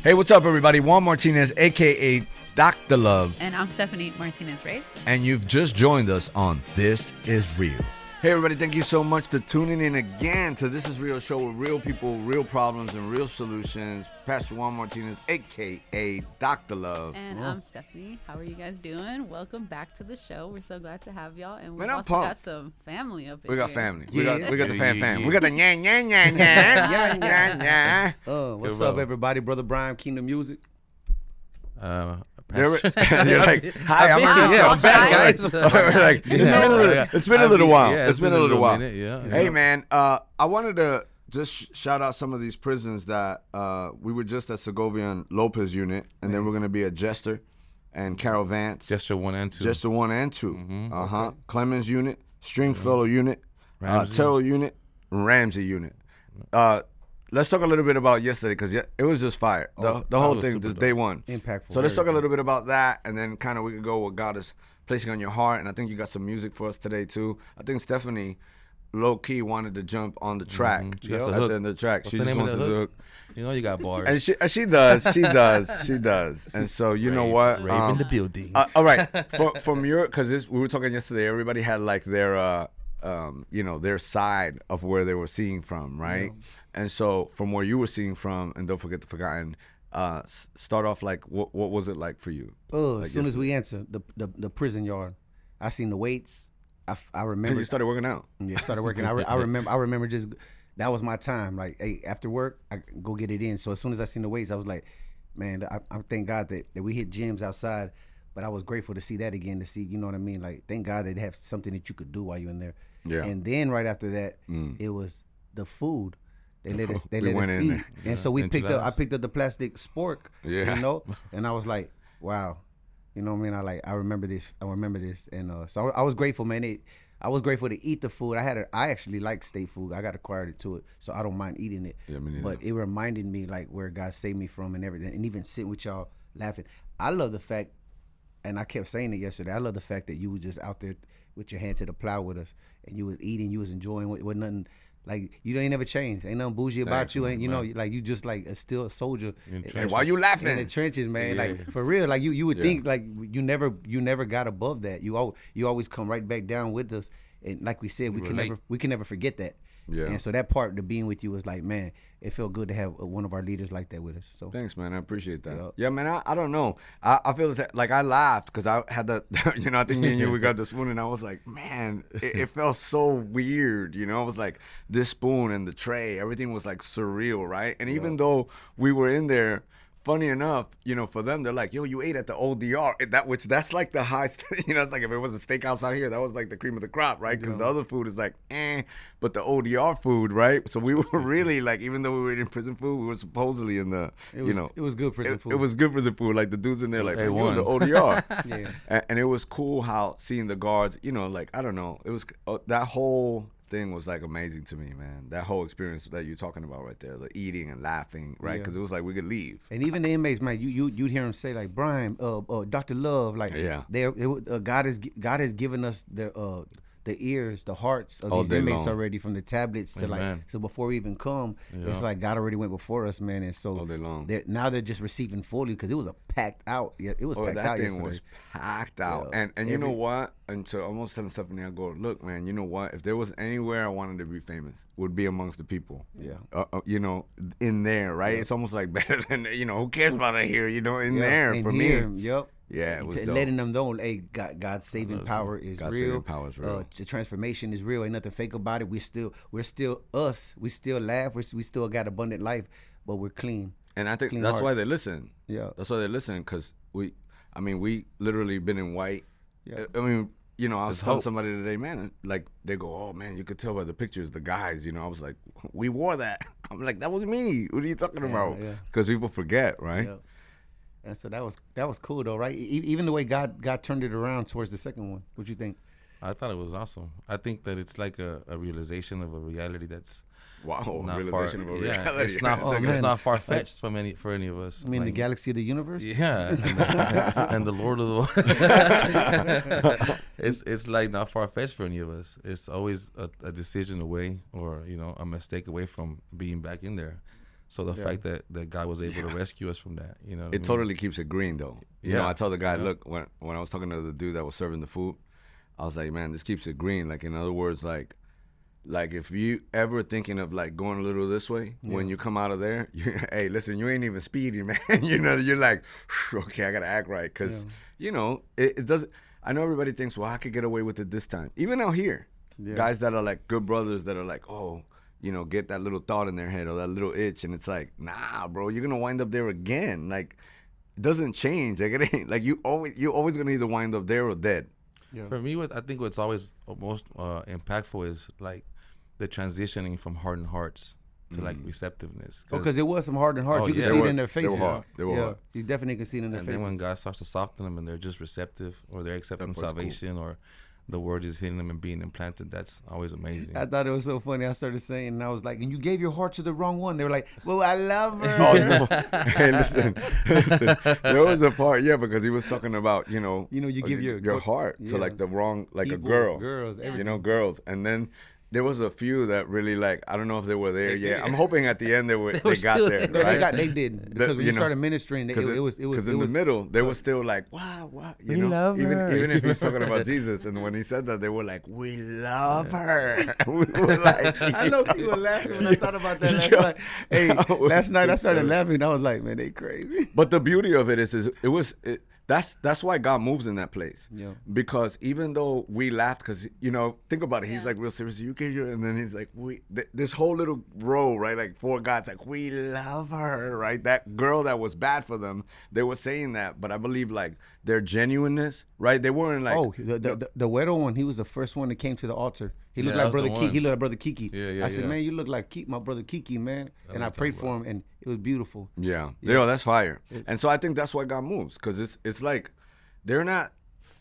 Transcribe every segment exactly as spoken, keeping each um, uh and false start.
Hey, what's up, everybody? Juan Martinez, a k a. Doctor Love. And I'm Stephanie Martinez-Reyes. And you've just joined us on This Is Real. Hey, everybody, thank you so much for tuning in again to This Is Real show with real people, real problems, and real solutions. Pastor Juan Martinez, a k a. Doctor Love. And oh. I'm Stephanie. How are you guys doing? Welcome back to the show. We're so glad to have y'all. And we've Man, I'm also pumped. got some family up in We got here. family. Yeah. We got we got the fam Yeah, fam. yeah. We got the nya nya nya nya nya nya nya. Uh, what's Good up, bro. everybody? Brother Brian, Kingdom Music. Uh, You're, you're like, hi, I'm Wow. Ernest. Yeah, I'm back, guys. guys. We're like, it's been a little, it's been a I little mean, while. yeah, it's been a little while. minute, yeah. Hey, Yeah. man, uh, I wanted to just sh- shout out some of these prisons that uh, we were just at Segovia and Lopez unit, and then we're going to be at Jester and Carol Vance. Jester one and two. Jester one and two. Mhm. Uh-huh. Clemens unit, Stringfellow unit, uh, Ramsey. Terrell unit, Ramsey unit. Uh, let's talk a little bit about yesterday because it was just fire. The, Oh, the whole was thing, super just dope. day one. Impactful. So let's talk a everything. little bit about that, and then kind of we could go what God is placing on your heart. And I think you got some music for us today too. I think Stephanie, low key, wanted to jump on the track Mhm. She got at the the hook. end of the track. What's she the just name of wants the to hook? hook. You know you got bars. And she, she does, she does, she does. And so you know what? Rave Um, in the building. uh, all right, For, from your, because we were talking yesterday, everybody had like their, uh, um, you know, their side of where they were seeing from, right? And so from where you were seeing from, and don't forget the forgotten, uh, s- start off like, what what was it like for you? Uh, Like as soon as yesterday. we answer the, the the prison yard, I seen the weights. I, f- I And remember. you started working out. Yeah, started working. I, re- I remember. I remember just that was my time. Like, hey, after work, I go get it in. So as soon as I seen the weights, I was like, man, I, I thank God that, that we hit gyms outside. But I was grateful to see that again. To see, you know what I mean? Like, thank God they have something that you could do while you're in there. Yeah. And then right after that, Mm. it was the food. They The let us. food. They We let us went in eat. there. And so we picked up. I Enchiladas. picked up the plastic spork. Yeah. You know. And I was like, wow. You know what I mean? I like. I remember this. I remember this. And uh, so I, I was grateful, man. It, I was grateful to eat the food. I had. A, I actually like state food. I got acquired to it, so I don't mind eating it. Yeah, me neither. But it reminded me like where God saved me from and everything, and even sitting with y'all laughing. I love the fact, and I kept saying it yesterday. I love the fact that you was just out there with your hand to the plow with us, and you was eating, you was enjoying. With, with nothing like you ain't never changed. Ain't nothing bougie about Thanks, you. man, Ain't you know man. like you just like a still a soldier. In in- trenches. Why you in laughing? the trenches, man. Yeah. Like for real. Like you, you would Yeah. think like you never, you never got above that. You al- you always come right back down with us. And like we said, we can relate. never, we can never forget that. Yeah. And so that part, the being with you, was like, man, it felt good to have uh, one of our leaders like that with us. So Thanks, man. I appreciate that. Yeah. Yeah, man. I, I don't know. I, I feel that, like I laughed because I had the, you know, I think me and you we got the spoon, and I was like, man, it, it felt so weird. You know, I was like this spoon and the tray, everything was like surreal, right? And even though we were in there. Funny enough, you know, for them, they're like, yo, you ate at the O D R, that which that's like the high, st- you know, it's like if it was a steakhouse out here, that was like the cream of the crop, right? Because the other food is like, eh, but the O D R food, right? So we were really like, even though we were eating prison food, we were supposedly in the, it was, you know, it was good prison it, food. it was good prison food. Like the dudes in there, like, A man, you in the one. O D R. Yeah. and, and it was cool how seeing the guards, you know, like, I don't know, it was, uh, that whole thing was like amazing to me, man. That whole experience that you're talking about right there, the eating and laughing, right? Yeah. Because it was like we could leave. And even the inmates, man, you you you'd hear them say like Brian, uh, uh Doctor Love, like Yeah. they uh, God has God has given us the uh the ears, the hearts of All these day inmates long. already from the tablets to like Amen. so before we even come, it's Yeah. like God already went before us, man, and so All day long. they're, now they're just receiving fully because it was a packed out, yeah, it was Oh, packed that out thing yesterday. was packed out. Yeah. And and you know Every- what? And so almost telling Stephanie, I go, look, man, you know what? If there was anywhere I wanted to be famous, would be amongst the people. Yeah. Uh, uh, you know, in there, right? It's almost like better than, you know, who cares about it here? You know, in Yeah, there and for here, me. Yep. Yeah, it was T- dope. letting them know, hey, God, God's saving God's- power is God's real. saving power is real. Uh, the transformation is real. Ain't nothing fake about it. We still, we're still us. We still laugh. We're, we still got abundant life, but we're clean. And I think Clean that's why hearts. they listen. Yeah. That's why they listen, because we, I mean, we literally been in white. Yeah. I I mean, you know, I was There's telling hope. somebody today, man, like they go, oh man, you could tell by the pictures, the guys, you know. I was like, we wore that. I'm like, that was me. What are you talking Yeah, about? yeah. Because people forget, right? Yeah. And so that was that was cool though, right? E- even the way God God turned it around towards the second one. What you think? I thought it was awesome. I think that it's like a, a realization of a reality that's Wow, not far. realization of a Yeah, reality. it's not. Oh, it's man. not far fetched from any for any of us. I mean, the Like, galaxy of the universe. Yeah, and the, and the Lord of the it's it's like not far fetched for any of us. It's always a, a decision away, or you know, a mistake away from being back in there. So the Yeah. fact that that God was able to rescue us from that, you know, what I It mean? totally keeps it green, though. You know, Yeah. I told the guy, Yeah. look, when when I was talking to the dude that was serving the food, I was like, man, this keeps it green. Like, in other words, like, like if you ever thinking of like going a little this way, when you come out of there, you, hey, listen, you ain't even speeding, man. you know, you're like, okay, I gotta act right, because you know, it, it doesn't. I know everybody thinks, well, I could get away with it this time. Even out here, Yeah. guys that are like good brothers that are like, oh, you know, get that little thought in their head or that little itch, and it's like, nah, bro, you're gonna wind up there again. Like, it doesn't change. Like, it ain't like you always you're always gonna either wind up there or dead. Yeah. For me, what I think what's always most uh, impactful is like the transitioning from hardened hearts to like receptiveness. Because it was some hardened hearts. Oh, you could yeah. see They it were- in their they were faces. hard. They were yeah. hard. You definitely can see it in their and faces. then when God starts to soften them and they're just receptive, or they're accepting part's cool. salvation, or the word is hitting them and being implanted, that's always amazing. I thought it was so funny. I started saying, and I was like, and you gave your heart to the wrong one. They were like, well, I love her. Oh no! Hey, listen, listen. There was a part, yeah, because he was talking about, you know, You know, you uh, give your- your heart to yeah. like the wrong, like People, a girl, girls, Yeah. you everything. know, girls, and then there was a few that really like, I don't know if they were there yet. I'm hoping at the end they were, they, were got still there, there. No, right? they got, they did because when you you know, started ministering, it, it, was, it was, because it in was. the middle they were still like, wow, wow, you We know, love even her. even if he's talking about Jesus, and when he said that, they were like, we love her. we were like, I know people were laughing when I thought about that last Yeah. night. Hey, I was last night I started hysterical. laughing. I was like, man, they crazy. But the beauty of it is, is it was it, that's that's why God moves in that place. Yeah. Because even though we laughed, because you know, think about it, he's Yeah. like real serious. You get your, and then he's like, we th- this whole little row, right? Like four guys, like we love her, right? That girl that was bad for them, they were saying that, but I believe like their genuineness, right? They weren't like, Oh, the the, the, the Weddle one, he was the first one that came to the altar. He looked Yeah, like that was brother the Kiki. one. He looked like brother Kiki. Yeah, yeah, I said, yeah. man, you look like Kiki, my brother Kiki, man. I And know I what prayed you're for him, and it was beautiful. yeah, yeah, that's fire. And so I think that's why God moves, because it's it's like they're not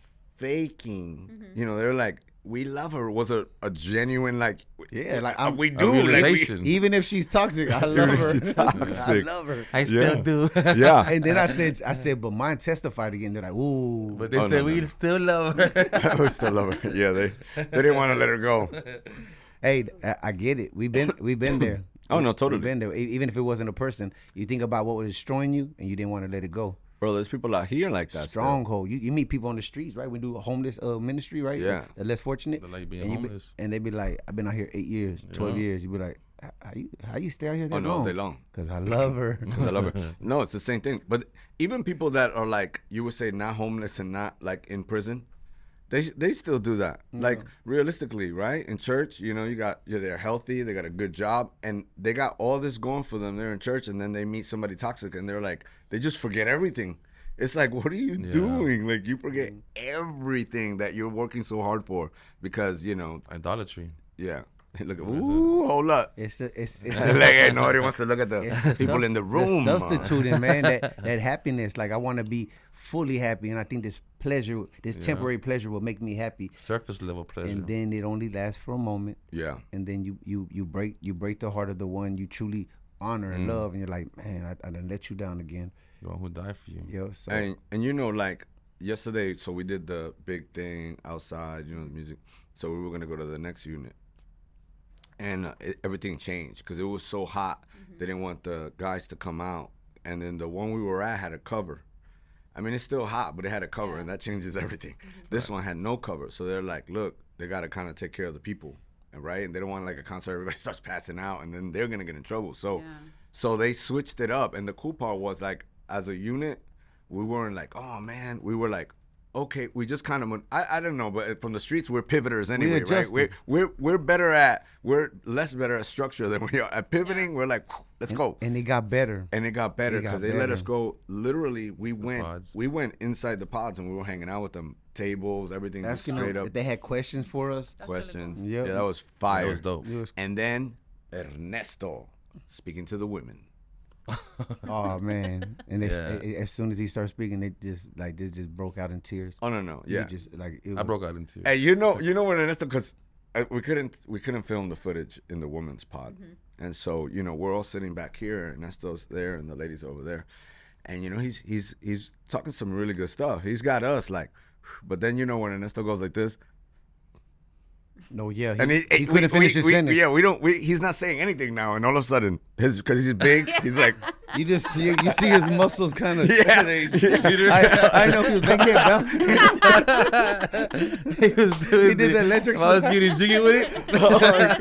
faking, you know, they're like, we love her was a, a genuine like, Yeah, like, uh, I'm- we a do, like we, realization. Even if she's toxic, I love if her. she's toxic. I love her. I still do. yeah. And then I said, I said, but mine testified again. They're like, ooh. But they Oh, said no, we no. still love her. I still love her. Yeah, they they didn't want to let her go. Hey, I, I get it. We've been we've been there. Oh, no, totally. We've been there. E- Even if it wasn't a person, you think about what was destroying you, and you didn't want to let it go. Bro, there's people out here like that. still. Stronghold. You you meet people on the streets, right? We do a homeless uh, ministry, right? Yeah. The less fortunate. They're like being and you be- homeless. and they be like, I've been out here eight years, twelve Yeah. years. You be like, how how you how you stay out here that Oh, no, long? day long. Because I love her. 'Cause I love her. No, it's the same thing. But even people that are like, you would say not homeless and not like in prison, they they still do that. Like realistically, right? In church, you know, you got you're they're healthy, they got a good job, and they got all this going for them. They're in church, and then they meet somebody toxic, and they're like, they just forget everything. It's like, what are you Yeah. doing? Like you forget everything that you're working so hard for because you know, Idolatry. yeah. Look at ooh, hold up. It's a, it's it's like, hey, nobody wants to look at the It's the people in the subs- room. The substituting, man, that, that happiness. Like I want to be fully happy, and I think this pleasure, this temporary pleasure, will make me happy. Surface level pleasure. And then it only lasts for a moment, Yeah. and then you you you break you break the heart of the one you truly honor and love, and you're like, man, I, I done let you down again. the one who died for you. Yo, so And and you know, like yesterday, so we did the big thing outside, you know, the music. So we were gonna go to the next unit, and uh, it, everything changed because it was so hot. They didn't want the guys to come out, and then the one we were at had a cover. I mean, it's still hot, but it had a cover, and that changes everything. This one had no cover, so they're like, look, they gotta kind of take care of the people, and right? And they don't want like a concert everybody starts passing out, and then they're gonna get in trouble. So. Yeah. So they switched it up, and the cool part was like, as a unit, we weren't like, oh man, we were like, okay, we just kind of, I, I don't know, but from the streets, we're pivoters anyway, right? adjusted. We're, we're we're better at, we're less better at structure than we are at pivoting. We're like, let's go, and it got better. and it got better it got because they let us better. go. Literally, we went, pods. we went inside the pods, and we were hanging out with them, tables, everything, just Asking straight them up if they had questions for us. That's really questions. cool. Yep. Yeah, that was fire. That was dope. It was- And then Ernesto speaking to the women. Oh man! And they, Yeah. a- a- as soon as he started speaking, they just like this just broke out in tears. Oh no, no, He yeah. just like it I was- broke out in tears. Hey, you know, you know when Ernesto, because we couldn't, we couldn't film the footage in the women's pod, and so you know we're all sitting back here, Ernesto's there, and the ladies over there, and you know he's he's he's talking some really good stuff. He's got us like, but then you know when Ernesto goes like this, No, yeah, he, And he, he couldn't we, finish we, his we, sentence. Yeah, we don't. We, he's not saying anything now, and all of a sudden, his because he's big, he's like, You just you, you see his muscles kind of. yeah. I, I know he was big head bouncing. he was doing He did the electric. I was getting jiggy with it. Oh my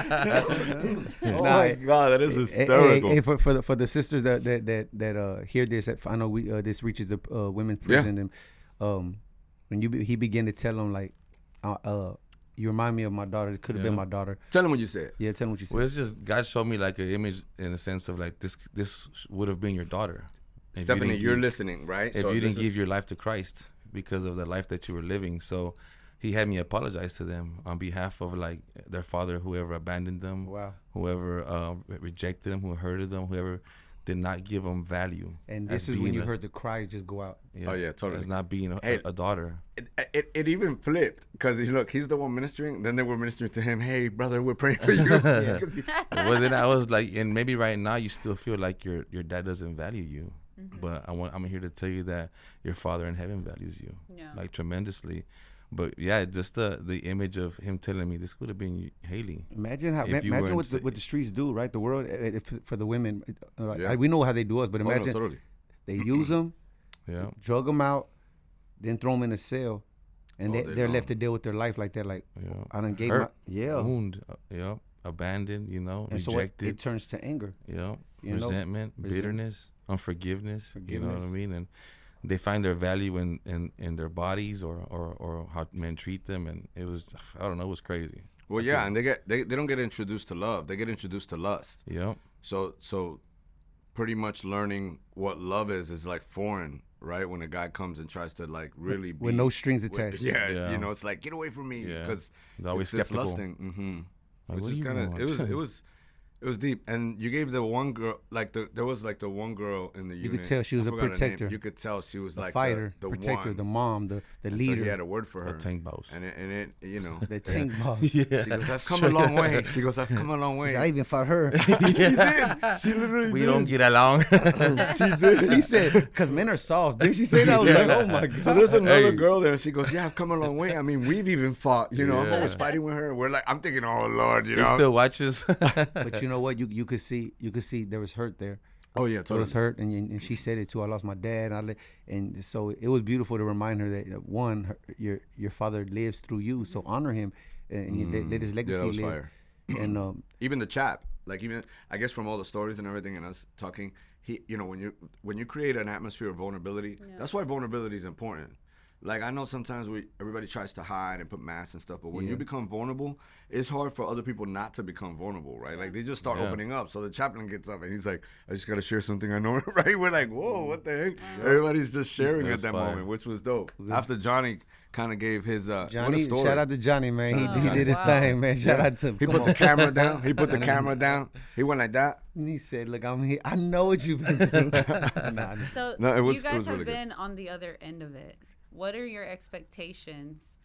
god! Oh Nah, my god, that is Hey, hysterical. hey, hey, for for the, for the sisters that that that, that uh hear this, I know we uh, this reaches the uh, women's Yeah. prison, and um when you be, he began to tell them like, uh, uh you remind me of my daughter. It could have been Yeah. my daughter. Tell him what you said. Yeah, tell them what you said. Well, it's just God showed me like an image in a sense of like this. This would have been your daughter. If you Stephanie, didn't you're give- listening, right? If So you this didn't give is- your life to Christ because of the life that you were living. So he had me apologize to them on behalf of like their father, whoever abandoned them, Wow. whoever uh, rejected them, who hurted them, whoever did not give them value. And as this is when being you a- heard the cry just go out. Yeah, Oh, yeah, totally. As not being a, Hey. a daughter. It, it, it even flipped because look, he's the one ministering. Then they were ministering to him. Hey, brother, we're praying for you. 'Cause he- Well, then I was like, and maybe right now you still feel like your your dad doesn't value you, but I want I'm here to tell you that your father in heaven values you, Yeah. like tremendously. But yeah, just the the image of him telling me this could have been Haley. Imagine how. If ma- you Imagine weren't what the, sa- what the streets do, right? The world uh, if, for the women. Uh, like, Yeah. I- we know how they do us, but Oh, no, imagine totally. they use them, Yeah, drug them out, then throw them in a cell, and All they, day they're long. left to deal with their life like that. Like yeah. I done gave my Hurt, yeah, wound, uh, yeah, abandoned, you know, and so it, rejected, it turns to anger. yeah, you know, resentment, resent- bitterness, unforgiveness. You know what I Forgiveness. mean? And they find their value in, in, in their bodies or, or, or how men treat them, and it was I don't know, it was crazy. Well, yeah, and they get they, they don't get introduced to love. They get introduced to lust. Yeah. So so, pretty much learning what love is is like foreign, right? When a guy comes and tries to like really be With no strings with- attached. yeah, Yeah. you know, it's like get away from me Yeah. because They're always it's this skeptical. lusting. Mm-hmm. Like, Which what is do you kind of want? it was it was it was deep. And you gave the one girl like the there was like the one girl in the You unit. could tell she was I a forgot her name. protector. You could tell she was The like fighter, the, the protector, one. the mom, the the And leader, So he had a word for her. A tank boss. And it, and it, you know, the tank boss. She goes, I've come a long way. She goes, I've come a long She way. said, I even fought her. She did. She literally We did. don't get along. she did. She said, because men are soft. Didn't she say that? I was like, oh my god. So there's another Hey. girl there, and she goes, "Yeah, I've come a long way. I mean, we've even fought. You know, I'm Yeah. always fighting with her. We're like, I'm thinking, oh Lord, you He know." still watches. But you know what? You you could see you could see there was hurt there. oh yeah, There totally. was hurt, and, and she said it too. I lost my dad, and, I li- and so it was beautiful to remind her that uh, one, her, your your father lives through you, so honor him, and you let, let his Yeah, legacy that was live. fire. And um, Even the chap, like even I guess from all the stories and everything, and us talking, he, you know, when you when you create an atmosphere of vulnerability, Yeah. that's why vulnerability is important. Like I know sometimes we everybody tries to hide and put masks and stuff, but when you Yeah. become vulnerable, it's hard for other people not to become vulnerable, right? Like they just start Yeah. opening up. So the chaplain gets up and he's like, "I just gotta share something I know," right? We're like, "Whoa, what the heck?" Everybody's just sharing at That's that fire. moment, which was dope. After Johnny kind of gave his uh, what a Johnny, story. shout out to Johnny, man. He, Shout out he to did his Johnny. thing, man. Shout Yeah. out to him. He Come put the on. camera down. He put the camera down. He went like that. And he said, "Look, I'm here. I know what you've been through." Nah, nah. So No, it was- you it guys was have really good. been on the other end of it. What are your expectations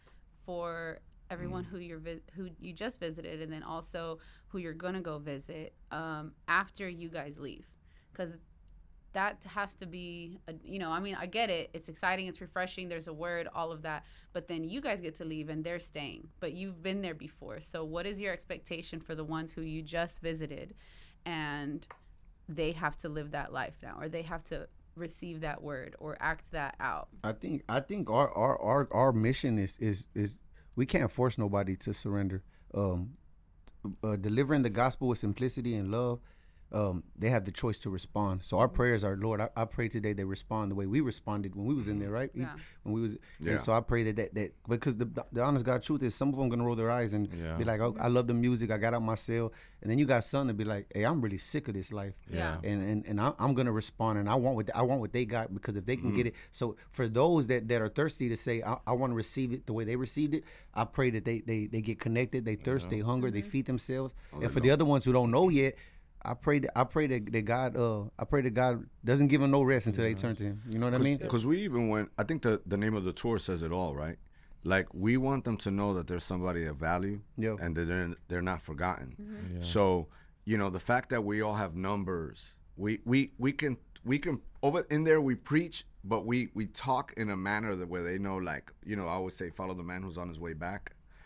for everyone who you're vi- who you just visited, and then also who you're gonna go visit um, after you guys leave? Because that has to be, a, you know, I mean, I get it. It's exciting. It's refreshing. There's a word, all of that. But then you guys get to leave and they're staying. But you've been there before. So what is your expectation for the ones who you just visited and they have to live that life now, or they have to receive that word or act that out? I think I think our our our, our mission is is is we can't force nobody to surrender. Um, uh, delivering the gospel with simplicity and love. Um, they have the choice to respond. So our prayers are, Lord, I, I pray today they respond the way we responded when we was in there, right? Yeah. When we was, Yeah. and so I pray that, that that because the the honest God truth is some of them gonna roll their eyes and Yeah. be like, oh, I love the music, I got out my cell, and then you got some to be like, hey, I'm really sick of this life. Yeah. And and, and I, I'm gonna respond, and I want what I want what they got, because if they can Mm-hmm. get it. So for those that, that are thirsty to say, I, I want to receive it the way they received it, I pray that they they, they get connected, they thirst, they hunger, they feed themselves. Oh, And for the other ones who don't know yet, I pray that I pray that, that God uh I pray that God doesn't give them no rest until they turn to Him. You know what I mean? Because we even went, I think the, the name of the tour says it all, right? Like, we want them to know that there's somebody of value Yeah. and that they're, they're not forgotten. Yeah. So, you know, the fact that we all have numbers, we, we, we can, we can, over in there we preach, but we, we talk in a manner that where they know, like, you know, I always say, follow the man who's on his way back.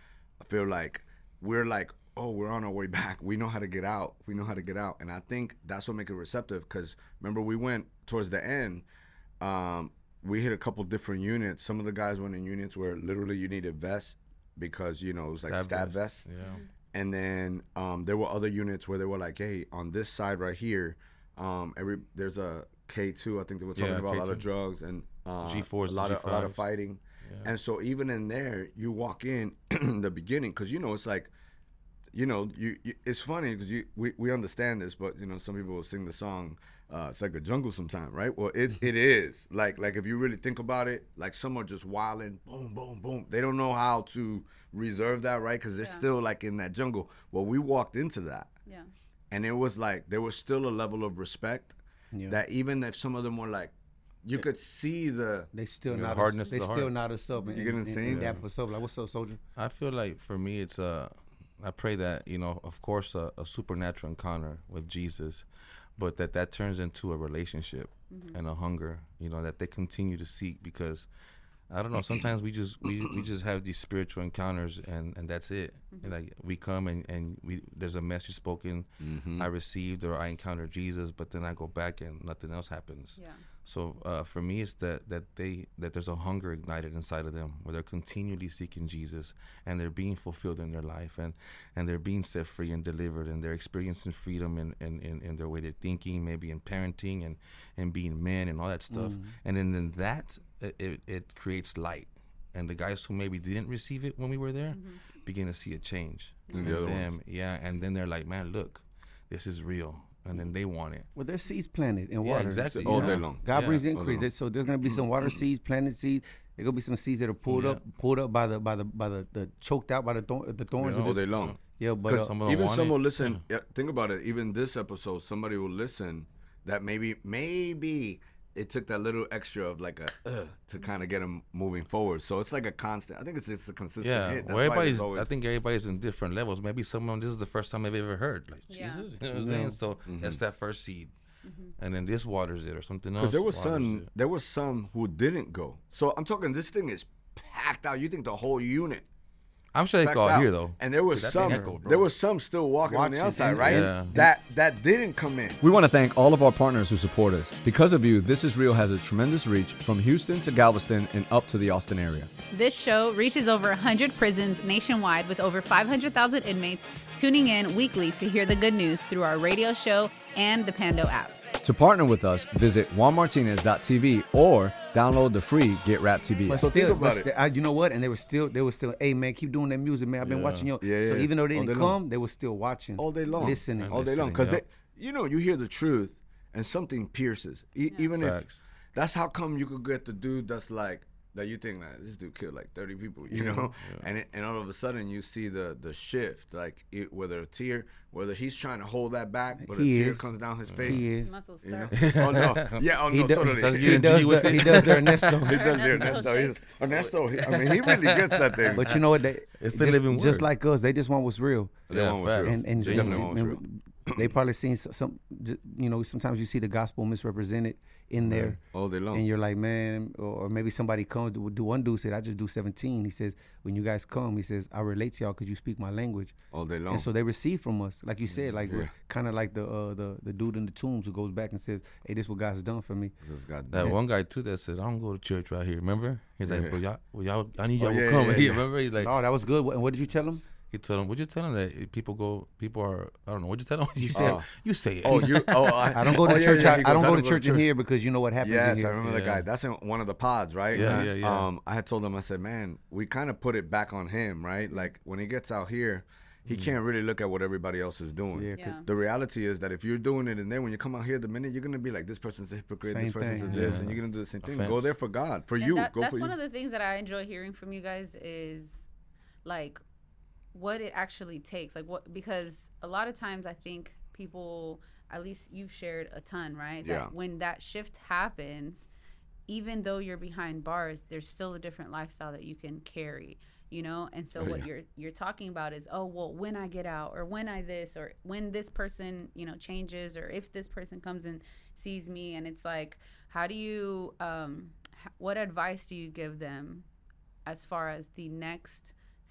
I feel like we're like, oh, we're on our way back. We know how to get out. We know how to get out. And I think that's what makes it receptive. Because remember, we went towards the end. Um, we hit a couple different units. Some of the guys went in units where literally you needed vests because, you know, it was like Stab stab vest. vests. Yeah. And then um, there were other units where they were like, hey, on this side right here, um, every there's a K two. I think they were talking Yeah, about a lot K two. of drugs and uh, G fours, a lot of a lot of G fives. fighting. Yeah. And so even in there, you walk in in the beginning because you know it's like, you know, you, you it's funny because you we, we understand this, but you know some people will sing the song. Uh, it's like a jungle sometime, right? Well, it, it is like like if you really think about it, like some are just wilding, boom, boom, boom. They don't know how to reserve that, right? Because they're Yeah. still like in that jungle. Well, we walked into that, Yeah. and it was like there was still a level of respect Yeah. that even if some of them were like, you could see the They still The not hardness us, they of the still heart. not us up and, You get what I'm and, and, saying? and Yeah. dap us up. Like, what's up, soldier? I feel like for me, it's uh, I pray that, you know, of course, a, a supernatural encounter with Jesus, but that that turns into a relationship and a hunger, you know, that they continue to seek because, I don't know, sometimes we just we, we just have these spiritual encounters and, and that's it. And like we come and, and we there's a message spoken I received or I encountered Jesus, but then I go back and nothing else happens. Yeah. So uh, for me, it's that that they that there's a hunger ignited inside of them where they're continually seeking Jesus and they're being fulfilled in their life and, and they're being set free and delivered and they're experiencing freedom in, in, in, in their way they're thinking, maybe in parenting and, and being men and all that stuff. And then in that, it, it, it creates light. And the guys who maybe didn't receive it when we were there begin to see a change In in the other them. ones. Yeah, and then they're like, man, look, this is real. And then they want it. Well, there's seeds planted in Yeah, water. exactly. all yeah. day long. God Yeah. brings All increase. day long. There- So there's gonna be some water seeds, planted seeds. There's gonna be some seeds that are pulled Yeah. up, pulled up by the by the by the, the choked out by the thorn, the thorns. Yeah. of All this- day long. Yeah, but Because uh, Some of them even want some it. will listen. Yeah, think about it. Even this episode, somebody will listen that maybe maybe it took that little extra of like a uh, to kind of get them moving forward. So it's like a constant. I think it's just a consistent Yeah, hit. That's well, why everybody's. it's always, I think everybody's in different levels. Maybe someone this is the first time they've ever heard, like Yeah. Jesus. You know what I'm saying? So that's that first seed, and then this waters it or something else. because there was waters some it. there was some who didn't go. So I'm talking. This thing is packed out. You think the whole unit. I'm sure they Backed could all out. hear though. And there was Dude, that thing some echoed, bro. there was some still walking on the Watching. outside, And- right? Yeah. That that didn't come in. We want to thank all of our partners who support us. Because of you, This Is Real has a tremendous reach from Houston to Galveston and up to the Austin area. This show reaches over one hundred prisons nationwide with over five hundred thousand inmates tuning in weekly to hear the good news through our radio show and the Pando app. To partner with us, visit juan martinez dot t v or download the free Get Rap T V But app. So think still, about but it. still, I, you know what? And they were still, they were still, hey man, keep doing that music, man. I've been Yeah. watching you. Yeah, So yeah. even though they All didn't day long. come, they were still watching all day long, listening. all day long. Because Listening, you know, you hear the truth, and something pierces. E- Even Facts. if that's how come you could get the dude that's like that you think like this dude killed like thirty people, you know, and it, and all of a sudden you see the the shift, like it, whether a tear, whether he's trying to hold that back, but He a tear is. comes down his face. He is. Muscles You know? start. Oh no! Yeah. Oh He no! does- Totally. Sounds He good. does G with the, it. he does the Ernesto. He does the Ernesto Ernesto. He's, shake. Ernesto. he- I mean, he really gets that thing. But you know what? They, It's the just, living just word. like us, they just want what's real. That Yeah, one was facts. real. And and, Definitely and- one was real. and they probably seen some, some, ju- you know, sometimes you see the gospel misrepresented in there. All day long. And you're like, man, or, or maybe somebody comes. Do, do one dude said, I just do seventeen. He says, when you guys come, he says, I relate to y'all because you speak my language. All day long. And so they receive from us, like you said, like Yeah. kind of like the uh, the the dude in the tombs who goes back and says, hey, this is what God's done for me. This got That one guy too that says, I don't go to church right here. Remember? He's like, Yeah. but y'all, well, y'all, I need Oh, y'all yeah, to come. yeah, here. yeah. Remember? He's like, Oh, that was good. And what did you tell him? he told him, would you tell him that people go, people are, I don't know, what'd you tell him? You said, Oh. you say it. Oh, you. Oh, I, I don't go to oh, yeah, church. yeah, I, he I don't goes, go to church in here because you know what happens in Yes, I here. remember that Yeah. guy. That's in one of the pods, right? Yeah, And, yeah, yeah. Um, I had told him, I said, man, we kind of put it back on him, right? Like when he gets out here, he can't really look at what everybody else is doing. Yeah, Yeah. The reality is that if you're doing it, and then when you come out here, the minute you're gonna be like, this person's a hypocrite, Same this person's thing. a this, Yeah. and you're gonna do the same thing. Offense. Go there for God, for And you. that- Go that's for one you. of the things that I enjoy hearing from you guys is like what it actually takes. Like what, because a lot of times I think people, at least you've shared a ton, right? Yeah. That when that shift happens, even though you're behind bars, there's still a different lifestyle that you can carry, you know? And so Oh, what yeah. you're you're talking about is, oh, well, when I get out or when I this or when this person, you know, changes or if this person comes and sees me, and it's like, how do you um h- what advice do you give them as far as the next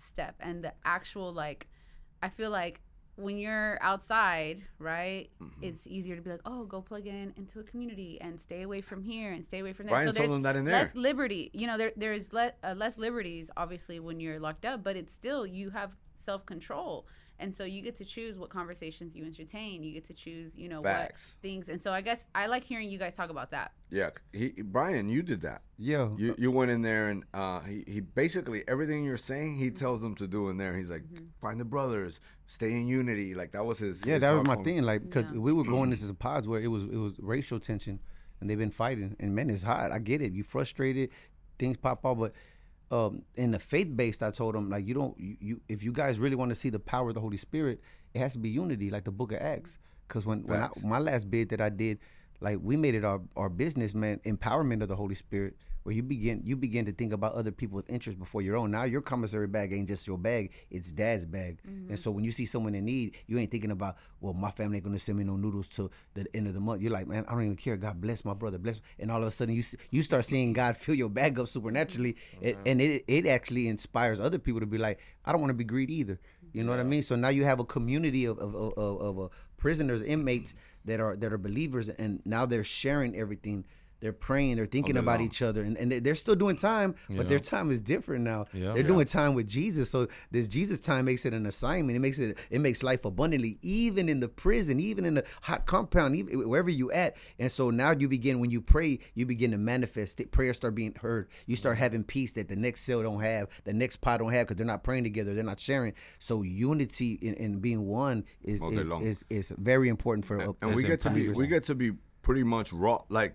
step and the actual, like, I feel like when you're outside, right, mm-hmm. it's easier to be like, oh, go plug in into a community and stay away from here and stay away from there. Brian so there's told them that in there. less liberty. You know, there there's le- uh, less liberties, obviously, when you're locked up, but it's still, you have self-control. And so you get to choose what conversations you entertain. You get to choose, you know, Facts. what things. And so I guess I like hearing you guys talk about that. Yeah, he, Brian, you did that. Yeah. You you went in there and uh, he, he basically, everything you're saying, he tells them to do in there. He's like, mm-hmm. find the brothers, stay in unity. Like, that was his. Yeah, his that was my home. thing. Like, because Yeah. we were going into some pods where it was it was racial tension, and they've been fighting. And man, it's hot. I get it. You frustrated, things pop off, but. Um, in the faith-based, I told them, like, you don't, you, you if you guys really want to see the power of the Holy Spirit, it has to be unity, like the Book of Acts. Because when, when I, my last bid that I did, like, we made it our, our business, man, empowerment of the Holy Spirit, where you begin you begin to think about other people's interests before your own. Now your commissary bag ain't just your bag, it's dad's bag. Mm-hmm. And so when you see someone in need, you ain't thinking about, well, my family ain't gonna send me no noodles till the end of the month. You're like, man, I don't even care. God bless my brother, bless. And all of a sudden you you start seeing God fill your bag up supernaturally, mm-hmm. and, and it it actually inspires other people to be like, I don't want to be greedy either. You know yeah. what I mean? So now you have a community of of of, of, of uh, prisoners, inmates that are that are believers, and now they're sharing everything. They're praying, they're thinking about long. each other, and, and they're still doing time, but yeah. their time is different now. Yeah. They're yeah. doing time with Jesus. So this Jesus time makes it an assignment. It makes it it makes life abundantly, even in the prison, even in the hot compound, even wherever you at. And so now you begin, when you pray, you begin to manifest it. Prayers start being heard. You start having peace that the next cell don't have, the next pod don't have, because they're not praying together, they're not sharing. So unity in, in being one is is, is is very important for. And, and we get to be we get to be pretty much raw, like.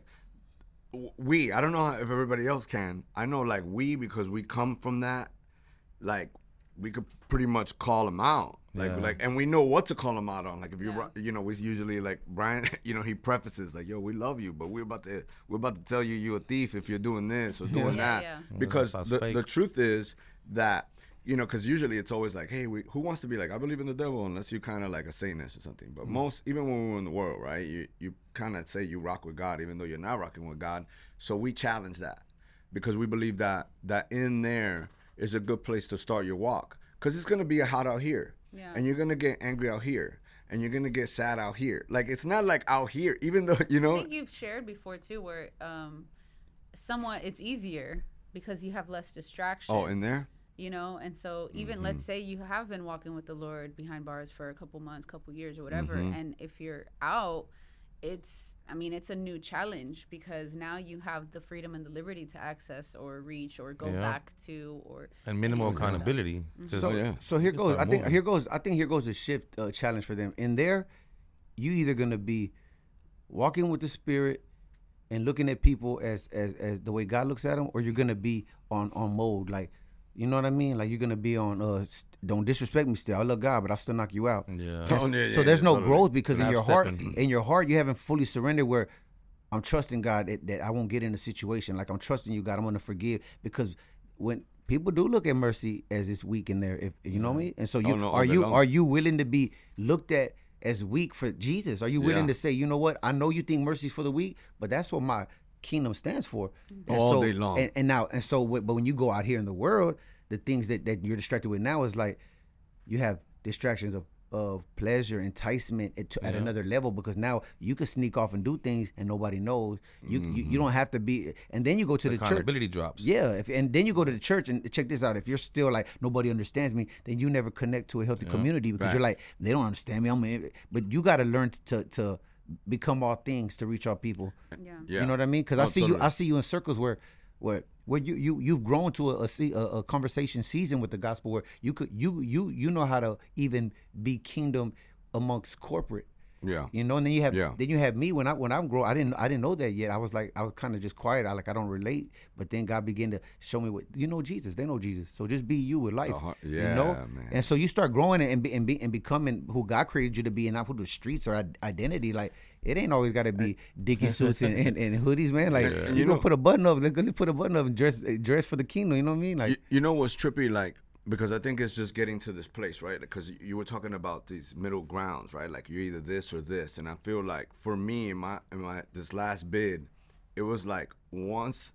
We, I don't know if everybody else can. I know, like, we, because we come from that, like, we could pretty much call them out. Like, yeah. like, and we know what to call them out on. Like, if you, yeah. you know, we usually, like, Brian, you know, he prefaces, like, yo, we love you, but we're about to, we're about to tell you you're a thief if you're doing this or doing yeah, that. Yeah. Because well, the, the truth is that, you know, because usually it's always like, hey, we, who wants to be like, I believe in the devil, unless you kind of like a Satanist or something. But mm-hmm. most, even when we were in the world, right, you, you kind of say you rock with God, even though you're not rocking with God. So we challenge that because we believe that that in there is a good place to start your walk. Because it's going to be hot out here. Yeah. And you're going to get angry out here. And you're going to get sad out here. Like, it's not like out here, even though, you know. I think you've shared before, too, where um, somewhat it's easier because you have less distractions. Oh, in there? You know, and so even mm-hmm. let's say you have been walking with the Lord behind bars for a couple months, couple years or whatever. Mm-hmm. And if you're out, it's, I mean, it's a new challenge because now you have the freedom and the liberty to access or reach or go yeah. back to or. And minimal accountability. Mm-hmm. So, yeah. so here goes, I think moving. here goes, I think here goes the shift uh, challenge for them. In there, you either going to be walking with the Spirit and looking at people as, as, as the way God looks at them, or you're going to be on, on mode, like, you know what I mean? Like, you're going to be on, uh, st- don't disrespect me still. I love God, but I'll still knock you out. Yeah. Oh, yeah, yeah so there's yeah, no totally. growth because in your heart, stepping. in your heart, you haven't fully surrendered where I'm trusting God that, that I won't get in a situation. Like, I'm trusting you, God, I'm going to forgive. Because when people do look at mercy as it's weak in there, if you know me, and so you, oh, no, are you long. are you willing to be looked at as weak for Jesus? Are you willing yeah. to say, you know what, I know you think mercy's for the weak, but that's what my kingdom stands for. And all so, day long. And, and now, and so, but when you go out here in the world, the things that, that you're distracted with now is like you have distractions of, of pleasure, enticement at, to, yeah. at another level, because now you can sneak off and do things and nobody knows. You mm-hmm. you, you don't have to be, and then you go to the, the church. Accountability drops. Yeah, if, and then you go to the church and check this out. If you're still like nobody understands me, then you never connect to a healthy yeah. community because Facts. You're like they don't understand me. I'm, a, but you got to learn to to become all things to reach our people. Yeah, yeah. You know what I mean? Because oh, I see totally. you. I see you in circles where. Where where you you you've grown to a, a a conversation season with the gospel where you could you you you know how to even be kingdom amongst corporate. Yeah. You know, and then you have yeah. then you have me when I when I'm growing. I didn't I didn't know that yet. I was like I was kind of just quiet. I like I don't relate. But then God began to show me what you know Jesus. They know Jesus. So just be you with life. Uh-huh. Yeah, you know? man. And so you start growing and be, and be and becoming who God created you to be, and not who the streets or identity. Like it ain't always got to be Dickie suits and, and, and hoodies, man. Like yeah. you, you know, put a button up. Let's go put a button up and dress dress for the kingdom. You know what I mean? Like you, you know what's trippy? Like. Because I think it's just getting to this place, right? Because you were talking about these middle grounds, right? Like you're either this or this, and I feel like for me, in my in my this last bid, it was like once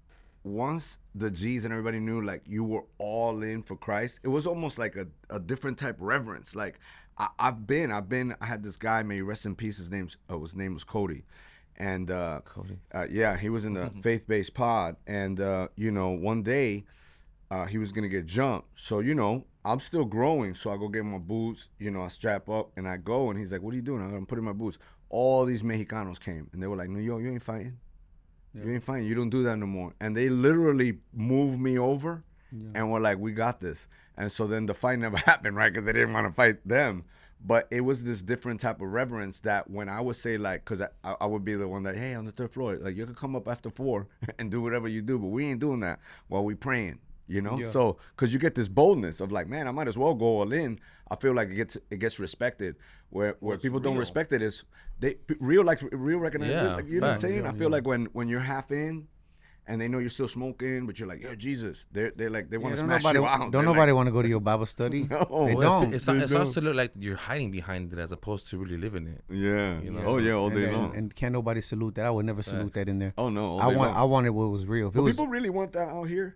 once the G's and everybody knew like you were all in for Christ, it was almost like a, a different type of reverence. Like I, I've been, I've been, I had this guy, may he rest in peace. His name's, uh, his name was Cody, and uh, Cody. Uh, yeah, he was in the faith-based pod, and uh, you know, one day uh, he was gonna get jumped. So you know, I'm still growing, so I go get my boots. You know, I strap up and I go, and he's like, "What are you doing?" I'm putting my boots. All these Mexicanos came, and they were like, "No, yo, you ain't fighting. Yeah. You ain't fighting. You don't do that no more." And they literally moved me over, yeah. and were like, "We got this." And so then the fight never happened, right? Because they didn't want to fight them. But it was this different type of reverence that when I would say, like, because I, I would be the one that, hey, on the third floor, like, you could come up after four and do whatever you do, but we ain't doing that while we praying, you know? Yeah. So, because you get this boldness of like, man, I might as well go all in. I feel like it gets it gets respected. Where where What's people real? don't respect it is, they real, like, real recognition. Yeah, like, you know what I'm saying? Yeah, I feel yeah. like when, when you're half in, and they know you're still smoking, but you're like, yeah, Jesus. They're, they're like, they want to yeah, smash nobody, you out. Don't they're nobody like, want to go to your Bible study. No. They well, don't. It, it, it starts to look like you're hiding behind it as opposed to really living it. Yeah. You know? Oh, yeah, all day and, long. And, and can't nobody salute that. I would never salute Facts. that in there. Oh, no, all I day want. long. I wanted what was real. If it But was, people really want that out here?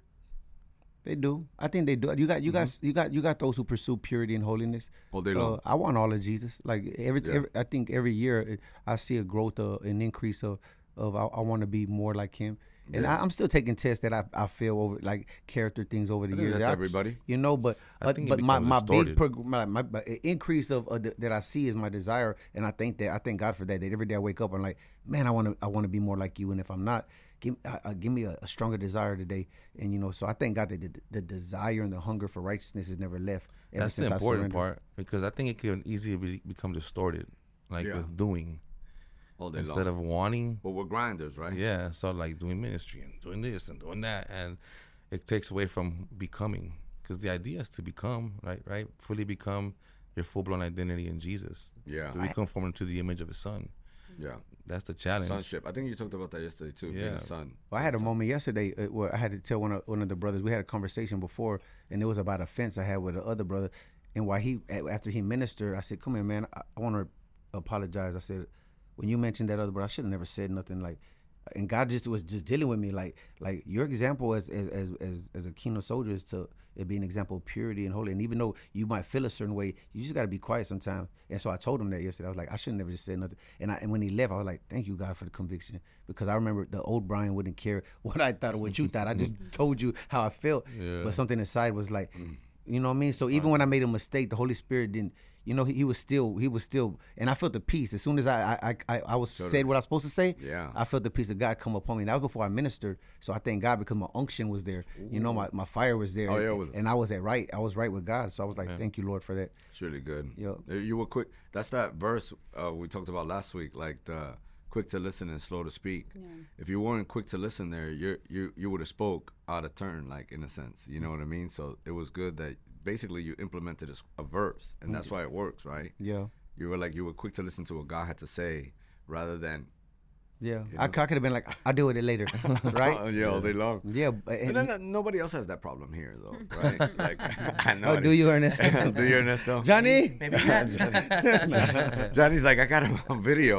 They do. I think they do. You got, you Mm-hmm. got, you got, you got those who pursue purity and holiness. All day long. Uh, I want all of Jesus. Like every, Yeah. every I think every year I see a growth, uh, an increase of, of I, I want to be more like Him. And Yeah. I, I'm still taking tests that I, I feel over like character things over the I think years. that's I- everybody. you know. But I but, think it but my, becomes my big distorted. prog- my, my, my increase of uh, th- that I see is my desire, and I think that I thank God for that. That every day I wake up, I'm like, man, I want to I want to be more like You. And if I'm not, give uh, uh, give me a, a stronger desire today. And you know, so I thank God that the, the desire and the hunger for righteousness has never left. Ever That's since the I important surrendered. part because I think it can easily be, become distorted, like Yeah. with doing All day instead long. of wanting. But we're grinders, right? Yeah, so like doing ministry and doing this and doing that, and it takes away from becoming because the idea is to become, right? Right, fully become your full blown identity in Jesus. Yeah. To be conformed to the image of His Son. Yeah. That's the challenge. Sonship. I think you talked about that yesterday too. Being Yeah. a son. Well, I had a moment yesterday uh, where I had to tell one of one of the brothers. We had a conversation before, and it was about a fence I had with the other brother. And while he a- after he ministered, I said, "Come here, man. I, I want to apologize." I said, "When you mentioned that other brother, I should have never said nothing." Like, and God just was just dealing with me. Like, like your example as as as as, as a kingdom soldier is to it be an example of purity and holy. And even though you might feel a certain way, you just got to be quiet sometimes. And so I told him that yesterday. I was like, I should have never just said nothing. And I, and when he left, I was like, thank you, God, for the conviction. Because I remember the old Brian wouldn't care what I thought or what you thought. I just told you how I felt. Yeah. But something inside was like, you know what I mean? So even when I made a mistake, the Holy Spirit didn't, you know, he, he was still, he was still, and I felt the peace. As soon as I I I, I was Should've. said what I was supposed to say, Yeah. I felt the peace of God come upon me. That was before I ministered. So I thank God because my unction was there. You know, my, my fire was there. Oh, yeah, it was. And I was at right. I was right with God. So I was like, Yeah. thank you, Lord, for that. It's really good. Yo. Uh, You were quick. That's that verse uh, we talked about last week, like the quick to listen and slow to speak. Yeah. If you weren't quick to listen there, you you you would have spoke out of turn, like in a sense. You know what I mean? So it was good that basically you implemented a, s- a verse, and that's why it works, right? Yeah. You were like you were quick to listen to what God had to say, rather than Yeah. You I, I know? could have been like, I'll deal with it later. right? Oh, yeah, all day long. Yeah. but- And And, then uh, nobody else has that problem here, though, right? Like, I know. oh, do you, Ernest? do you, Ernesto? Johnny? Maybe not. Johnny's like, I got him on video.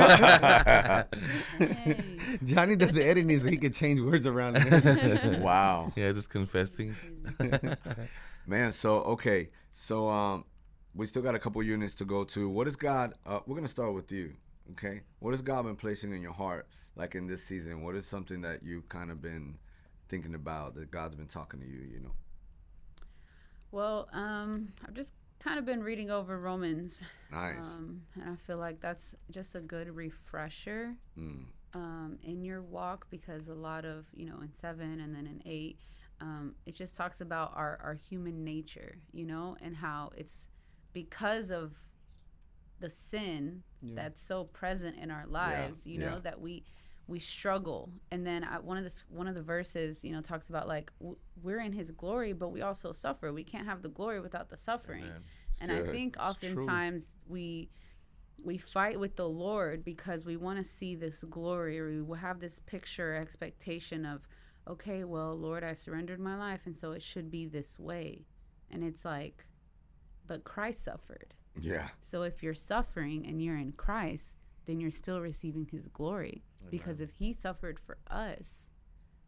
Hey. Johnny does the editing so he can change words around. Wow. Yeah, just confess things. Man, so okay, so um, we still got a couple units to go to. What is God? Uh, we're gonna start with you, okay? What has God been placing in your heart, like in this season? What is something that you've kind of been thinking about that God's been talking to you? You know. Well, um, I've just kind of been reading over Romans. Nice. Um, and I feel like that's just a good refresher Mm. um, in your walk, because a lot of, you know, in seven and then in eight, um, it just talks about our, our human nature, you know, and how it's because of the sin Yeah. that's so present in our lives, you know, yeah. that we we struggle. And then I, one of the s- one of the verses, you know, talks about like w- we're in His glory, but we also suffer. We can't have the glory without the suffering. Amen. And I good. think It's true. oftentimes we we fight with the Lord because we want to see this glory, or we will have this picture expectation of, okay, well, Lord, I surrendered my life, and so it should be this way. And it's like, but Christ suffered. Yeah. So if you're suffering and you're in Christ, then you're still receiving His glory. Because if He suffered for us,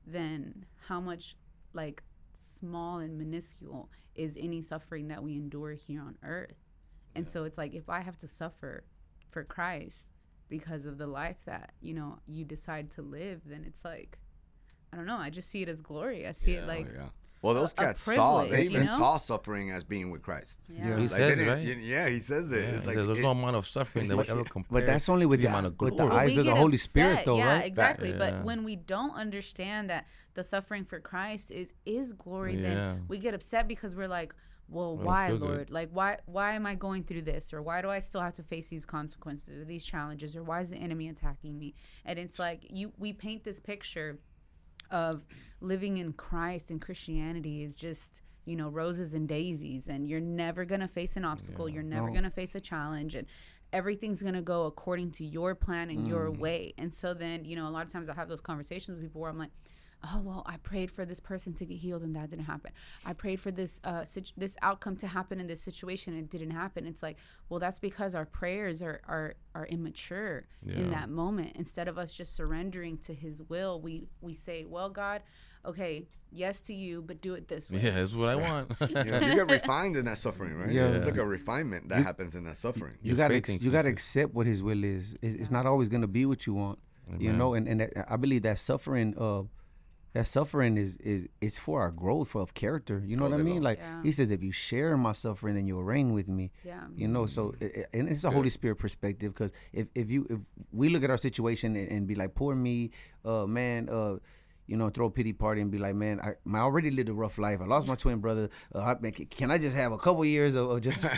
then how much like small and minuscule is any suffering that we endure here on earth. And yeah. so it's like, if I have to suffer for Christ because of the life that, you know, you decide to live, then it's like, I don't know, I just see it as glory. I see yeah, it like oh, yeah. Well, those cats saw, they even you know? saw suffering as being with Christ. Yeah, yeah he like says it, right? Yeah, he says it. Yeah, it's he like, says there's it, no amount of suffering that we ever compare. But that's only with the, the, amount of with glory. the eyes of the Holy upset, Spirit, though, yeah, right? Exactly. Yeah. But when we don't understand that the suffering for Christ is is glory, Yeah. then we get upset because we're like, well, I why, feel Lord? good. Like, why why am I going through this? Or why do I still have to face these consequences or these challenges? Or why is the enemy attacking me? And it's like, you we paint this picture of living in Christ and Christianity is just, you know, roses and daisies, and you're never going to face an obstacle. Yeah. You're never No. going to face a challenge, and everything's going to go according to your plan and mm. your way. And so then, you know, a lot of times I have those conversations with people where I'm like, oh, well, I prayed for this person to get healed and that didn't happen. I prayed for this uh, situ- this outcome to happen in this situation and it didn't happen. It's like, well, that's because our prayers are are, are immature Yeah. in that moment. Instead of us just surrendering to his will, we, we say, well, God, okay, yes to you, but do it this way. Yeah, that's what I want. you know, you get refined in that suffering, right? Yeah. It's like a refinement that You- happens in that suffering. You Your gotta faith ex- you gotta increases. accept what his will is. It's, it's not always gonna be what you want, you Amen. know. And and that, I believe that suffering, uh, that suffering is is is for our growth, for of character. You know what I mean? Like Yeah. he says, if you share in my suffering, then you'll reign with me. Yeah. You know, so it, it- and it's a Holy Spirit perspective, because if if you if we look at our situation and, and be like, poor me, uh, man, uh. You know, throw a pity party and be like, man, I, I already lived a rough life. I lost my twin brother. Uh, I, man, can I just have a couple years of, of just?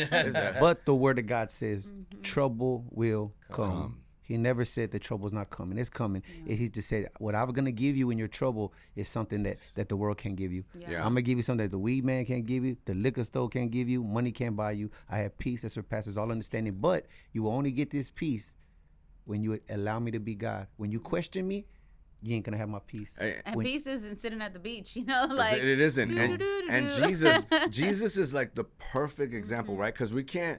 But the word of God says, Mm-hmm. trouble will come. Come. He never said that trouble's not coming. It's coming. Yeah. He just said, what I'm gonna give you in your trouble is something that that the world can't give you. Yeah. Yeah. I'm gonna give you something that the weed man can't give you, the liquor store can't give you, money can't buy you. I have peace that surpasses all understanding. But you will only get this peace when you allow me to be God. When you question me, you ain't gonna have my peace. Hey, And When- peace isn't sitting at the beach, you know, It's- like it isn't, and, doo-doo-doo-doo. and Jesus, Jesus is like the perfect example, right? Because we can't,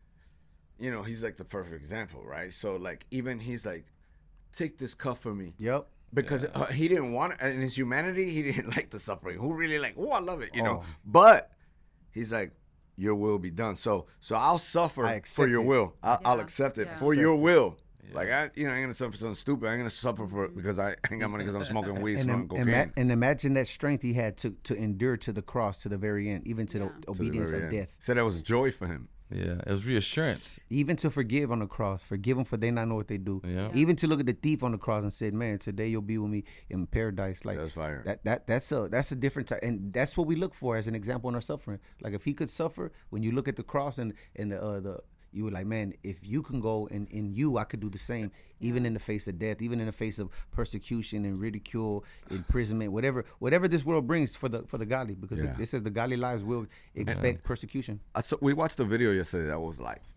you know, he's like the perfect example, right? So like, even he's like, take this cup from me, Yep. because uh, he didn't want it. In his humanity, he didn't like the suffering. Who really like? Oh, I love it, you know. Oh. But he's like, your will be done. So, so I'll suffer I for accept your it. will. I'll, I'll Yeah. accept it Yeah. for Accept your it. will. Like I, you know, I ain't gonna suffer for something stupid. I ain't gonna suffer for because I ain't got money because I'm smoking weed, And, smoking im- cocaine. ima- and imagine that strength he had to, to endure to the cross, to the very end, even to Yeah. the To the obedience very of end. death. Said that was joy for him. Yeah, it was reassurance. Even to forgive on the cross, forgive them for they not know what they do. Yeah. Even to look at the thief on the cross and said, "Man, today you'll be with me in paradise." Like That's fire. that. That that's a that's a different type, and that's what we look for as an example in our suffering. Like if he could suffer, when you look at the cross and and the, uh, the you were like, man, if you can go and in you, I could do the same, even in the face of death, even in the face of persecution and ridicule, imprisonment, whatever, whatever this world brings for the for the godly, because Yeah. the, it says the godly lives will expect persecution. I saw, we watched a video yesterday that was like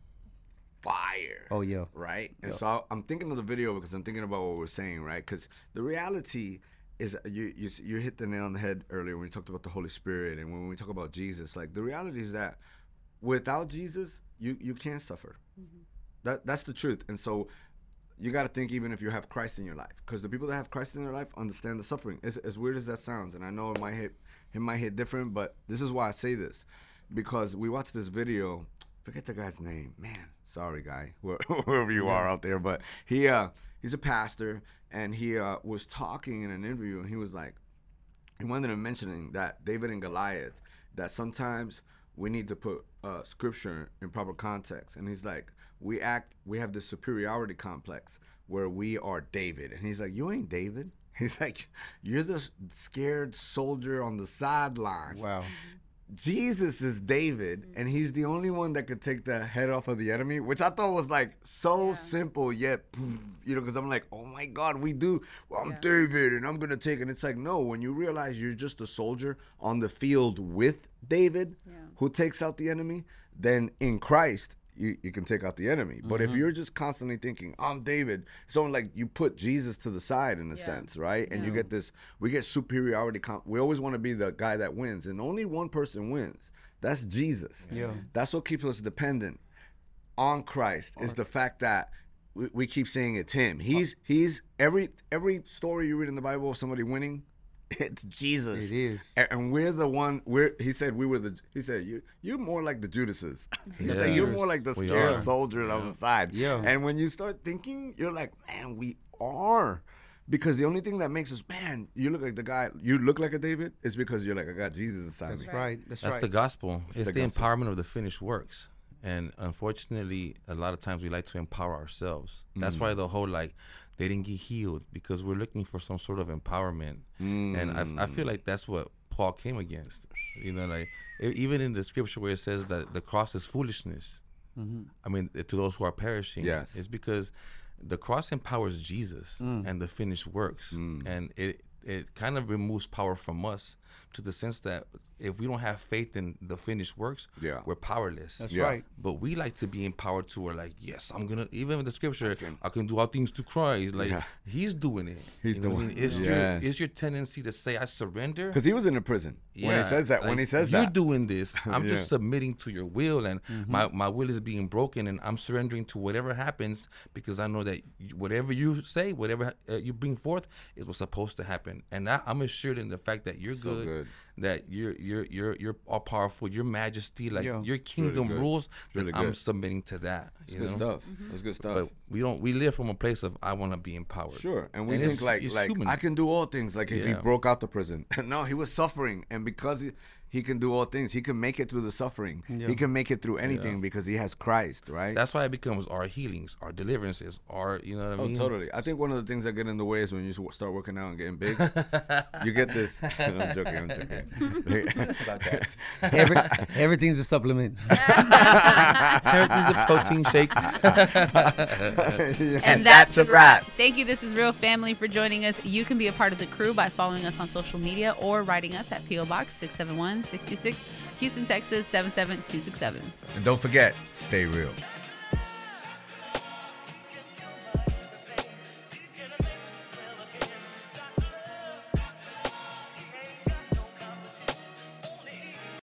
fire. Oh yeah, Right? And so I, I'm thinking of the video because I'm thinking about what we're saying, right? Because the reality is you, you you hit the nail on the head earlier when we talked about the Holy Spirit and when we talk about Jesus. Like the reality is that without Jesus, you, you can't suffer. That That's the truth. And so you got to think even if you have Christ in your life, because the people that have Christ in their life understand the suffering. As, as weird as that sounds, and I know it might hit it might hit different, but this is why I say this, because we watched this video. Forget the guy's name, man. Sorry, guy, wherever you are out there, but he uh he's a pastor, and he uh was talking in an interview, and he was like, he wanted to mentioning that David and Goliath, that sometimes we need to put uh, scripture in proper context. And he's like, we act, we have this superiority complex where we are David. And he's like, you ain't David. He's like, you're the scared soldier on the sideline. wow. Jesus is David, and he's the only one that could take the head off of the enemy, which I thought was like so Yeah. simple, yet, poof, you know, because I'm like, oh my God, we do. Well, I'm Yeah. David, and I'm going to take it. And it's like, no, when you realize you're just a soldier on the field with David, Yeah. who takes out the enemy, then in Christ, you, you can take out the enemy. But if you're just constantly thinking, I'm David, so like you put Jesus to the side in a Yeah. sense, right? And you Yeah. get this, we get superiority. Comp- we always want to be the guy that wins, and only one person wins. That's Jesus. Yeah. That's what keeps us dependent on Christ, is the fact that we, we keep saying it's him. He's he's every every story you read in the Bible of somebody winning, it's Jesus. It is. And, and we're the one. We're he said we were the. He said you you're more like the Judases. He Yeah. said you're more like the We scared are. soldier on the side. Yeah. And when you start thinking, you're like, man, we are. Because the only thing that makes us, man, you look like the guy, you look like a David, is because you're like, I got Jesus inside That's me. right. That's, That's right. the gospel. It's It's the the, gospel. empowerment of the finished works. And unfortunately, a lot of times we like to empower ourselves. That's Mm. why the whole like they didn't get healed because we're looking for some sort of empowerment. And I, I feel like that's what Paul came against. You know, like e- even in the scripture where it says that the cross is foolishness. I mean, to those who are perishing. Yes. It's because the cross empowers Jesus and the finished works, and it it kind of removes power from us to the sense that if we don't have faith in the finished works, Yeah. we're powerless. That's Yeah. right. But we like to be empowered to where like, yes, I'm gonna even with the scripture, I can do all things through Christ. Like Yeah. he's doing it. He's You know what I doing mean? it. It's Yes. your it's your tendency to say I surrender. Because he was in a prison when he says that. when like, he says you're that. doing this, I'm Yeah. just submitting to your will, and my, my will is being broken, and I'm surrendering to whatever happens because I know that you- whatever you say, whatever uh, you bring forth, is what's supposed to happen. And I, I'm assured in the fact that you're So good, good. that you're you're you're you're all powerful, your majesty, like Yeah. your kingdom good. rules. Really then I'm good. submitting to that. It's You good know? stuff. It's good stuff. But we don't. We live from a place of I want to be empowered. Sure, and we And think it's- like it's like human. I can do all things. Like if he Yeah. broke out the prison, no, he was suffering, and because he, he can do all things, he can make it through the suffering. He can make it through anything because he has Christ, right? That's why it becomes our healings, our deliverances, our you know what I oh, mean. totally. I think one of the things that get in the way is when you s- start working out and getting big. You get this. I'm joking. I'm joking. It's about that. Every, everything's a supplement. Everything's a protein shake. And that's a wrap. Thank you. This is Real Family for joining us. You can be a part of the crew by following us on social media or writing us at P O Box six seven one, six two six, Houston, Texas seven seven two six seven. And don't forget, stay real.